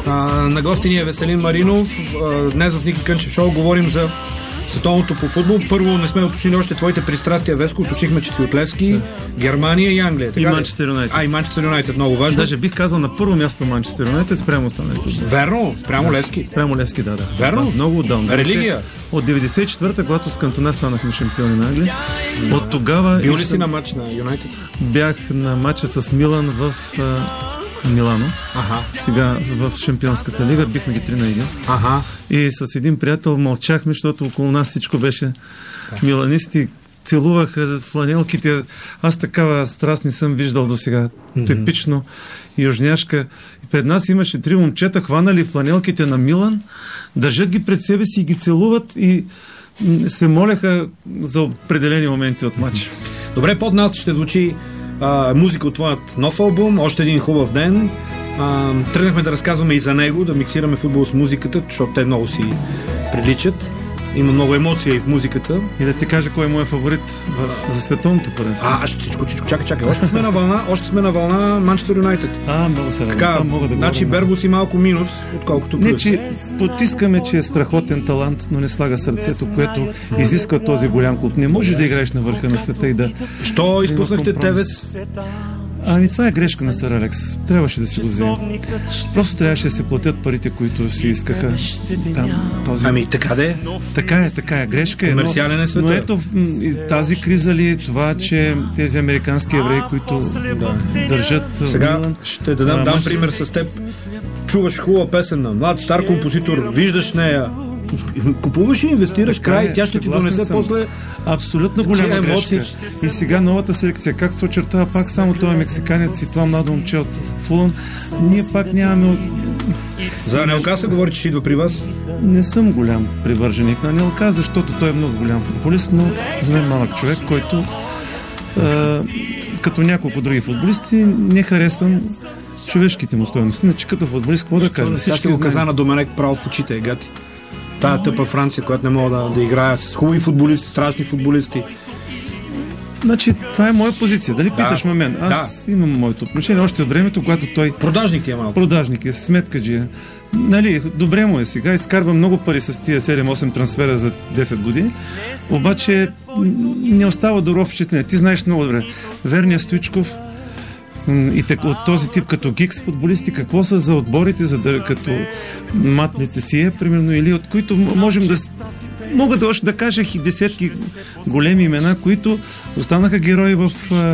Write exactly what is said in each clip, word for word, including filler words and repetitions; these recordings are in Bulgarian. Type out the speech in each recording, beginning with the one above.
А, на гости ни е Веселин Маринов. А, днес в Ники Кънчев шоу говорим за световното по футбол. Първо не сме уточнили още твоите пристрастия, Веско. Уточнихме, че си от Левски, да. Германия и Англия. Така и Манчестър Юнайтед. А, и Манчестър Юнайтед, много важно. Даже бих казал на първо място Манчестър Юнайтед спрямо останалите. Верно, спрямо да. Левски. Спрямо Левски, да, да. Верно? Да, много отдавна. Религия. От деветдесет и четвърта, когато с Кантона станахме шампиони на Англия. Да. От тогава... Бил ли си на матч на Юнайтед? Бях на матча с Милан в... Милано. Ага. Сега в Шампионската лига бихме ги три на един. Ага. И с един приятел мълчахме, защото около нас всичко беше да. Миланисти. Целуваха фланелките. Аз такава страст не съм виждал до сега. Mm-hmm. Типично южняшка. И пред нас имаше три момчета, хванали фланелките на Милан, държат ги пред себе си и ги целуват и се молеха за определени моменти от матча. Добре, под нас ще звучи Uh, музика от твоят нов албум, още един хубав ден. Uh, тръгнахме да разказваме и за него, да миксираме футбол с музиката, защото те много си приличат. Има много емоция и в музиката. И да ти кажа кой е моят фаворит в, за световното първенство. А, ще всичко, всичко, чакай, чакай. Още сме на вълна, още сме на вълна Манчестър Юнайтед. А, много се радвам. Така, мога да значи Берго си малко минус, отколкото плюс. Не, че потискаме, че е страхотен талант, но не слага сърцето, което изисква този голям клуб. Не можеш да играеш на върха на света и да... Що изпуснахте Тевес? Ами това е грешка на сър Алекс. Трябваше да си го вземем. Просто трябваше да се платят парите, които си искаха. Там, този... Ами така де? Така е, така е. Грешка е. Комерциален е света. Но ето тази криза ли, това, че тези американски евреи, които да, държат сега Милан, ще дадам, дам Манчестър... пример с теб. Чуваш хубава песен на млад, стар композитор, виждаш нея, купуваш и инвестираш край, е, тя ще ти донесе съм. После абсолютно голяма грешка. И сега новата селекция, както се очертава пак само този мексиканец и това младо момче от Фулъм, ние пак нямаме... За Анелка се говори, че ще идва при вас? Не съм голям привърженик на Анелка, защото той е много голям футболист, но за мен малък човек, който а, като няколко други футболисти не харесвам човешките му стойности. Иначе като футболист, какво да кажа? Сега ще го каза на Доменек право в очите, е гати. Тая тъпа Франция, която не мога да, да играят с хубави футболисти, страшни футболисти. Значи, това е моя позиция. Дали да. Питаш ме мен? Аз да. Имам моето отношение още от времето, когато той... Продажник ти е малко. Продажник е, сметкаджия. Нали, добре му е сега, изкарва много пари с тия седем-осем трансфера за десет години, обаче не остава добро впечатление. Ти знаеш много добре. Верния Стоичков и така, от този тип като гикс футболисти, какво са за отборите, за да, като матлите си е, примерно, или от които можем да мога да още да кажа и десетки големи имена, които останаха герои в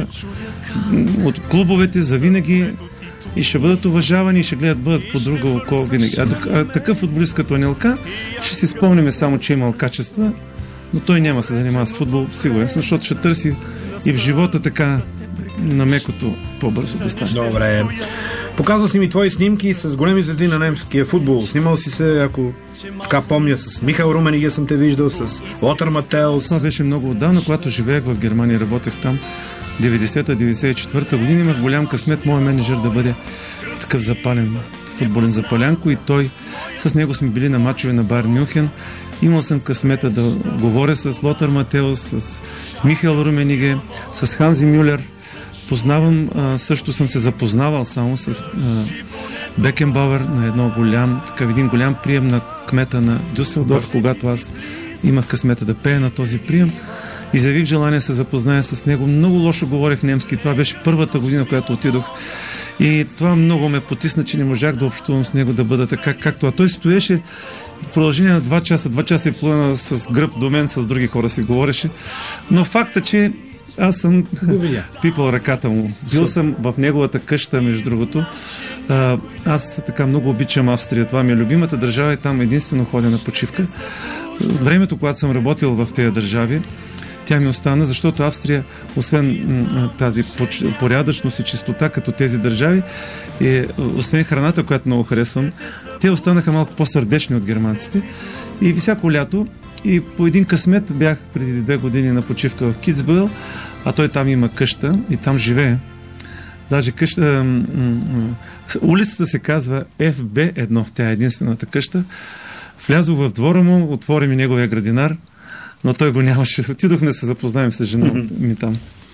от клубовете за винаги и ще бъдат уважавани и ще гледат бъдат по друго око винаги. А, а такъв футболист като Анелка ще си спомняме само, че е имал качества, но той няма се занимава с футбол, сигурен, защото ще търси и в живота така на мекото по-бързо да стане. Добре. Показва си ми твои снимки с големи звезди на немския футбол. Снимал си се, ако така помня, с Михаил Румениге съм те виждал, с Лотър Матеус. Това беше много отдавна, когато живеех в Германия, работех там деветдесета деветдесет и четвърта година. Имах голям късмет моят менеджер да бъде такъв запален футболен запалянко и той, с него сме били на мачове на Байер Мюнхен. Имал съм късмета да говоря с Лотър Матеус, с Михаил Румениге, с Ханзи Мюлер. Познавам, а, също съм се запознавал само с а, Бекенбауер на едно голям, такъв един голям прием на кмета на Дюселдорф, когато аз имах късмета да пея на този прием. Изявих желание да се запозная с него. Много лошо говорех немски. Това беше първата година, която отидох. И това много ме потисна, че не можах да общувам с него, да бъда така, както. А той стоеше в продължение на два часа, два часа и половина с гръб до мен, с други хора си говореше. Но факта, че аз съм пипал ръката му. Бил съм в неговата къща, между другото. А, аз така много обичам Австрия. Това ми е любимата държава и там единствено ходя на почивка. Времето, когато съм работил в тези държави, тя ми остана, защото Австрия, освен м- тази порядъчност и чистота като тези държави, е, освен храната, която много харесвам, те останаха малко по-сърдечни от германците. И всяко лято и по един късмет бях преди две години на почивка в Китсбъйл, а той там има къща и там живее. Даже къща... М- м- улицата се казва Еф Бе едно. Тя е единствената къща. Влязох в двора му, отвори ми неговия градинар, но той го нямаше. Отидохме да се запознаем с жена ми там.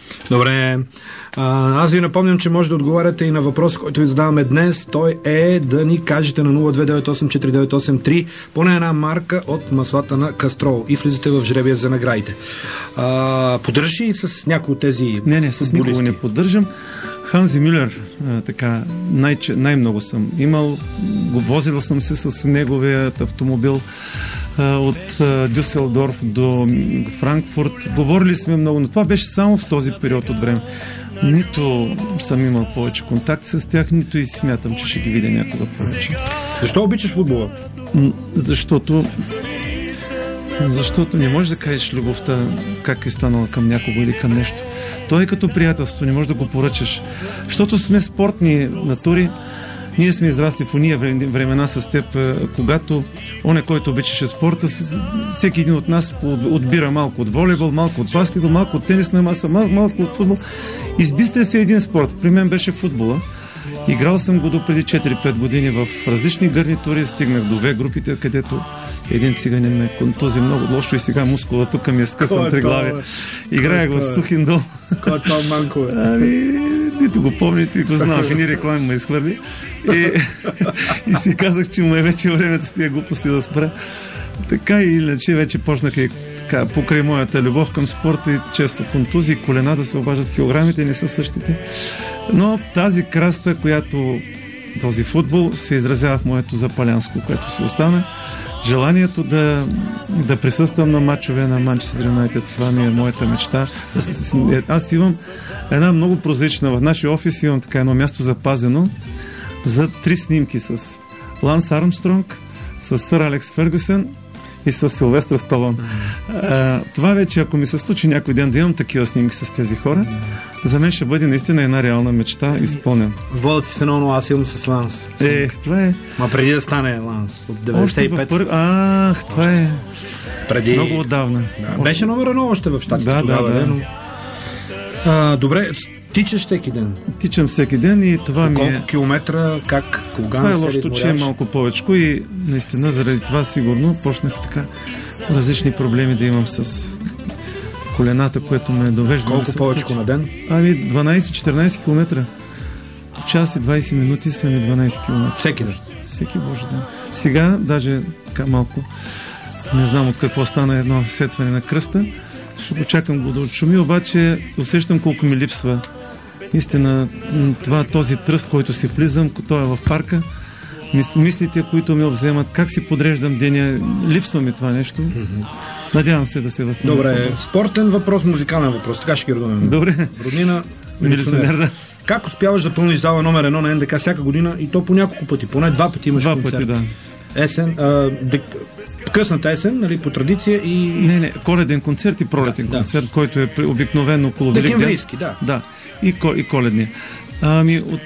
Добре. А, аз ви напомням, че може да отговаряте и на въпрос, който ви задаваме днес. Той е да ни кажете на нула две девет осем четири девет осем три поне една марка от маслата на Кастрол и влизате в жребия за наградите. А, поддържаш ли с някои от тези Не, не, с никого не поддържам. Ханзи Мюлер, а, така, най- най-много съм имал. Возил съм се с неговият автомобил а, от а, Дюселдорф до Франкфурт. Говорили сме много, но това беше само в този период от време. Нито съм имал повече контакт с тях, нито и смятам, че ще ги видя някога повече. Защо обичаш футбола? Защото защото не можеш да кажеш любовта как е станала към някого или към нещо. Той е като приятелство, не можеш да го поръчаш. Защото сме спортни натури, ние сме израсли в уния времена с теб, когато оне, който обичаше спорта, всеки един от нас отбира малко от волейбол, малко от баскетбол, малко от тенисна маса, малко, малко от футбол. Избистря се един спорт. При мен беше футбола. Играл съм го до преди четири-пет години в различни гарнитури, стигнах до две групите, където един циганин ме контузи много лошо и сега мускула тук ми е скъсан три глави. Играех в Сухиндол. Кой е това манко е? Ами, нито го помня, нито го знам. В едни реклами ме изхвърли. И, и си казах, че му е вече времето с тия глупости да спра. Така и иначе вече почнах и така, покрай моята любов към спорта и често контузии, колена да се обаждат, килограмите не са същите. Но тази краста, която този футбол се изразява в моето запалянско, което се остана. Желанието да, да присъствам на мачове на Манчестър Юнайтед, това ми е моята мечта. Аз, аз имам една много прозрачна, в нашия офис имам така едно място запазено за три снимки с Ланс Армстронг, с сър Алекс Фергюсън и с Силвестър Сталон. А, това вече, ако ми се случи някой ден да имам такива снимки с тези хора, за мен ще бъде наистина една реална мечта изпълнена. Вода ти се много, аз имам с Ланс. Е, това е... Ма преди да стане Ланс, от деветдесет и пет. Пър... Ах, това е... Преди... Много отдавна. Да, беше номер едно още в щатите да, тогава. Да, да. Но... А, добре, тичаш всеки ден? Тичам всеки ден и това по ми е... колко километра, как, кога това не е се лошото, че е малко повече и наистина заради това сигурно почнах така различни проблеми да имам с колената, което ме довежда. Колко повече на ден? Ами дванайсет-четиринайсет километра. Час и двайсет минути са ми дванайсет километра. Всеки ден? Всеки божи ден. Сега даже така малко не знам от какво стана едно сетване на кръста. Ще го чакам го да отшуми, обаче усещам колко ми липсва. Истина, това, този тръст, който си влизам, той е в парка, мислите, които ме обземат, как си подреждам деня, липсва ми това нещо. Mm-hmm. Надявам се да се възстановя. Добре, спортен въпрос, музикален въпрос, така ще ги родим. Добре. Роднина, милиционер, да. Как успяваш да пълниш зала номер едно на Н Д К всяка година и то по няколко пъти, поне два пъти имаш два концерт? Два пъти, да. Есен, а, дек... късната есен, нали, по традиция и... Не, не, коледен концерт и пролетен да, концерт, да. Който е обикновено около Велик ден. Декемврийски, да. Да, и, и коледния. Ами, от...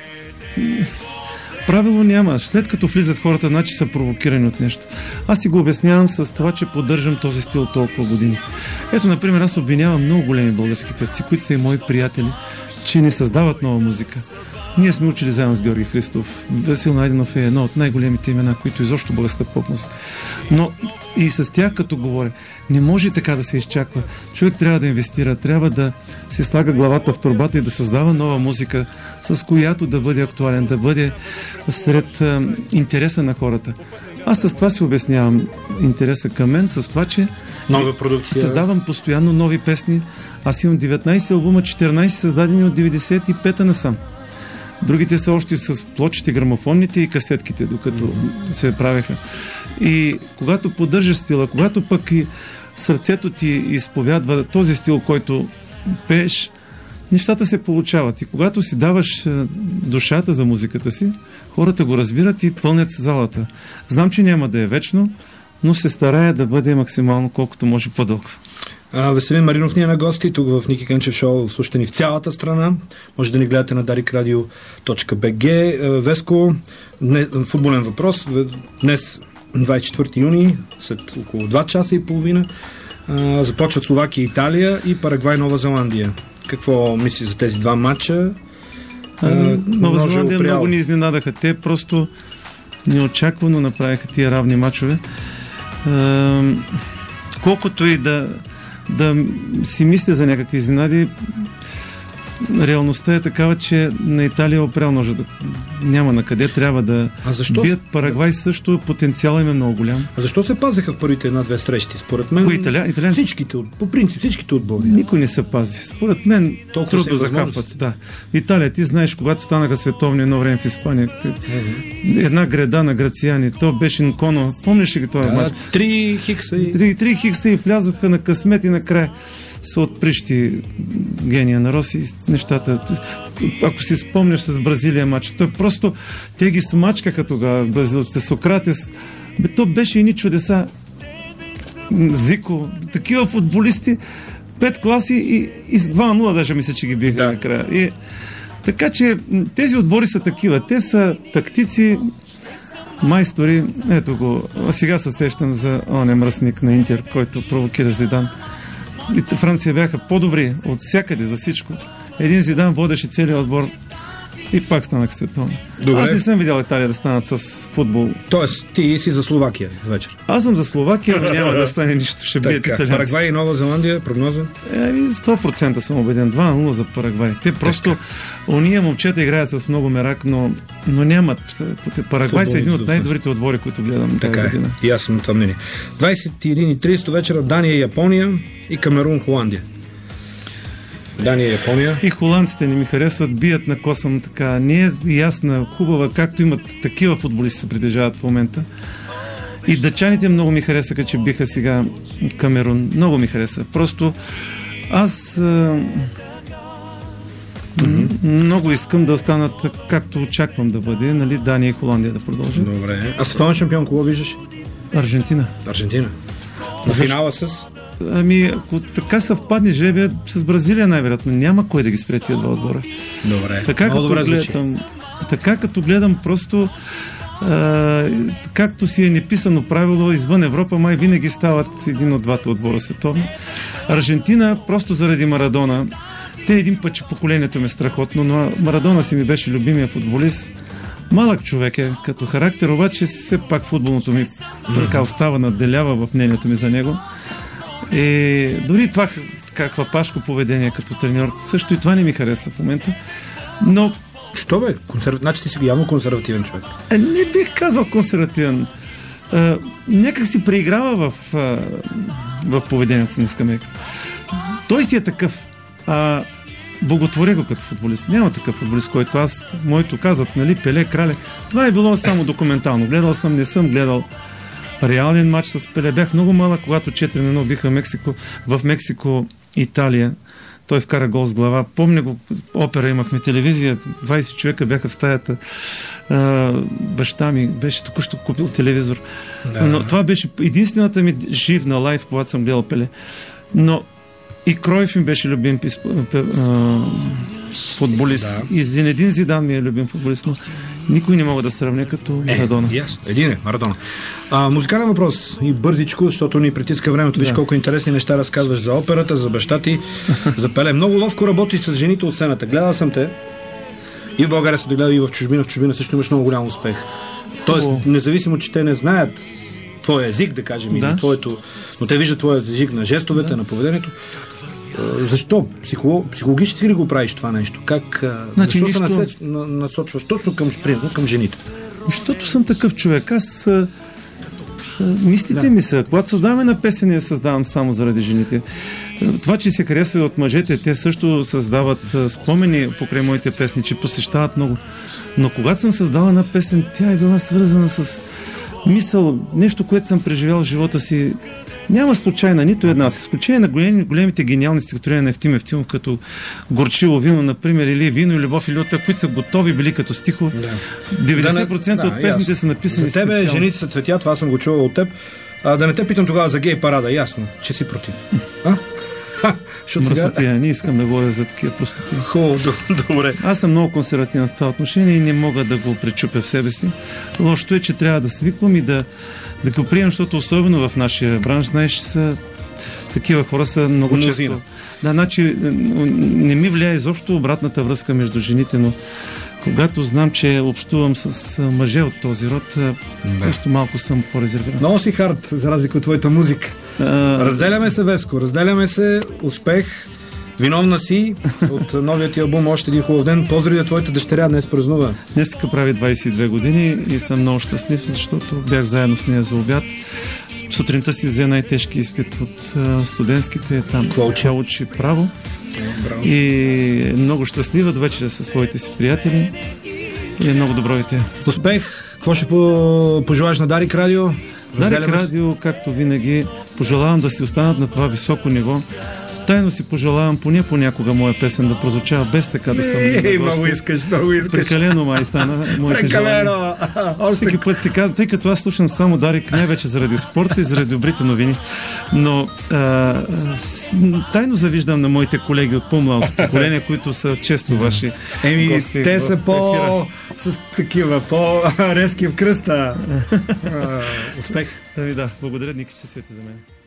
правило няма. След като влизат хората, значи са провокирани от нещо. Аз си го обяснявам с това, че поддържам този стил толкова години. Ето, например, аз обвинявам много големи български певци, които са и мои приятели, че не създават нова музика. Ние сме учили заедно с Георги Христов. Васил Найденов е едно от най-големите имена, които изобщо българската поп-музика. Но и с тях, като говоря, не може така да се изчаква. Човек трябва да инвестира, трябва да се слага главата в торбата и да създава нова музика, с която да бъде актуален, да бъде сред а, интереса на хората. Аз с това си обяснявам интереса към мен, с това, че нова продукция. Създавам постоянно нови песни. Аз имам деветнайсет албума, четиринайсет създадени от деветдесет и пета насам. Другите са още с плочите, грамофонните и касетките, докато mm-hmm. се правеха. И когато поддържаш стила, когато пък и сърцето ти изповядва този стил, който пееш, нещата се получават. И когато си даваш душата за музиката си, хората го разбират и пълнят залата. Знам, че няма да е вечно, но се старая да бъде максимално колкото може по-дълго. Веселин Маринов ни е на гости тук в Ники Кънчев шоу. Слушате ни в цялата страна. Може да ни гледате на дарик радио точка би джи. Веско, не, футболен въпрос. Днес, двайсет и четвърти юни, след около два часа и половина, започват Словакия и Италия и Парагвай Нова Зеландия. Какво мисли за тези два матча? А, Нова Зеландия много ни изненадаха. Те просто неочаквано направиха тия равни матчове. А, колкото и да да си мисля за някакви изненади, реалността е такава, че на Италия е опрял ножа. Няма на къде, трябва да бият. Парагвай също, потенциал им е много голям. А защо се пазеха в първите една-две срещи? Според мен, Италия, италия... всичките, по принцип, всичките отбори. Никой не се пази. Според мен толкова трудно захапват. Да. Италия, ти знаеш, когато станаха световни едно време в Испания, mm-hmm. една града на грациани, то беше Нконо. Помниш ли ги това да, матч? Три хикса и... Три, три хикса и влязоха на късмет и накрая са отприщи гения на Роси нещата. Ако си спомняш с Бразилия матч, той просто те ги смачкаха тогава, бразилците, Сократес. Бе, то беше едни чудеса. Зико, такива футболисти, пет класи и, и с два нула даже мисля, че ги биха да. накрая. И, така че тези отбори са такива. Те са тактици, майстори. Ето го. А сега се сещам за оня мръсник на Интер, който провокира Зидан. И Франция бяха по-добри от всякъде за всичко. Един Зидан водеше целият отбор и пак станаха световни. Аз не съм видял Италия да станат с футбол. Тоест, ти си за Словакия вечер. Аз съм за Словакия, но няма да стане нищо. Ще бият италианците. Парагвай и Нова Зеландия, прогноза? Е, сто процента съм убеден. два нула за Парагвай. Те просто, ония момчета играят с много мерак, но, но нямат. Парагвай са един от най-добрите отбори, които гледам тази година. И аз съм това мнение. двадесет и една и тридесет вечера Дания и Япония и Камерун, Холандия. Дания и Япония. И холандците не ми харесват, бият на косъм така. Не е ясна, хубава, както имат такива футболисти се притежават в момента. И дъчаните много ми харесаха, че биха сега Камерун. Много ми хареса. Просто аз а... mm-hmm. много искам да останат както очаквам да бъде, нали, Дания и Холандия да продължат. Добре. А световен шампион кого виждаш? Аржентина. Аржентина. На финала с... Ами, ако така съвпадне жребия с Бразилия, най-вероятно няма кой да ги спре тия два отбора. Добре. Така, много като добре гледам, така като гледам просто а, както си е неписано правило, извън Европа май винаги стават един от двата отбора световни. Аржентина, просто заради Марадона. Те един път, че поколението ми е страхотно, но Марадона си ми беше любимия футболист. Малък човек е като характер, обаче все пак футболното ми така остава, надделява в мнението ми за него. И дори това каква пашко поведение като треньор, също и това не ми хареса в момента. Но... Що бе? Консерв... Значи ти си явно консервативен човек. А, не бих казал консервативен. А, някак си преиграва в, а, в поведението си на скамейка. Той си е такъв. А, боготворя го като футболист. Няма такъв футболист, който аз, моето казват, нали, Пеле, Крале. Това е било само документално. Гледал съм, не съм гледал реален матч с Пеле. Бях много малък, когато четири на едно биха Мексико, в Мексико, Италия. Той вкара гол с глава. Помня го, опера имахме телевизия, двадесет човека бяха в стаята. А, баща ми беше току-що купил телевизор. Да. Но това беше единствената ми живна лайф, когато съм гледал Пеле. Но и Кройф ми беше любим футболист. Да. И Зинедин Зидан ми е любим футболист, но никой не мога да сравня като Марадона. Е, ясно. Един е, Марадона. А, музикален въпрос и бързичко, защото ни притиска времето. Виж да. Колко интересни неща разказваш за операта, за баща ти, за Пеле. Много ловко работиш с жените от сцената. Гледал съм те. И в България се догледа, и в чужбина. В чужбина също имаш много голям успех. Тоест, О. независимо, че те не знаят твоя език, да кажем, да. Или твоето, но те виждат твоя език на жестовете, да. На поведението. Защо? Психолог, психологически ли го правиш това нещо? Как, значи, защо нищо... се насеч, на, насочваш точно към, примерно, към жените? Защото съм такъв човек. Аз а, а, мислите да. Ми са, когато създаваме на песен, я създавам само заради жените. Това, че се харесва и от мъжете, те също създават а, спомени покрай моите песни, че посещават много. Но когато съм създала на песен, тя е била свързана с мисъл, нещо, което съм преживял в живота си. Няма случайна нито една. С изключение на големи, големите гениални стихотворения на Евтим Евтимов, като Горчиво вино, например, или Вино и любов или Люта, които са готови били като стихове. Да. деветдесет процента да, от песните ясно. Са написани. За тебе специално. Жените са цветя, това съм го чувал от теб. А, да не те питам тогава за гей парада, ясно, че си против. А? Мръсотия, сега... не искам да говоря за такива простоти. Хубаво, добре. Аз съм много консервативен в това отношение и не мога да го пречупя в себе си. Лошото е, че трябва да свиквам и да, да го приемам, защото особено в нашия бранш, знаеш, че са такива хора са много често. Да, значи не ми влияе изобщо обратната връзка между жените, но когато знам, че общувам с мъже от този род, да. Просто малко съм по-резервиран. Много си хард, за разлика от твоята музика. А... Разделяме се, Веско, разделяме се, успех, Виновна си от новият ти албум "Още един хубав ден". Поздрави за твоята дъщеря, днес празнува. Днес така прави двайсет и две години и съм много щастлив, защото бях заедно с нея за обяд. Сутринта си взе най-тежки изпит от а, студентските, там тя учи право. Браво. И е много щастлива до вечера със своите си приятели и е много добро дете. Успех! Какво ще пожелаеш на Дарик Радио? Дарик Радио, както винаги, пожелавам да си останат на това високо ниво. Тайно си пожелавам поне понякога моя песен да прозвучава без така да съм. Ей, много искаш, много искаш. Прекалено май стана моите желания. Всеки път си казвам, тъй като аз слушам само Дарик, най-вече заради спорта и заради добрите новини. Но а, тайно завиждам на моите колеги от по-младото поколение, които са често ваши Еми, гости. те са по... с такива, по-резки в кръста. Успех! Ами да, благодаря, Ники, че сети за мен.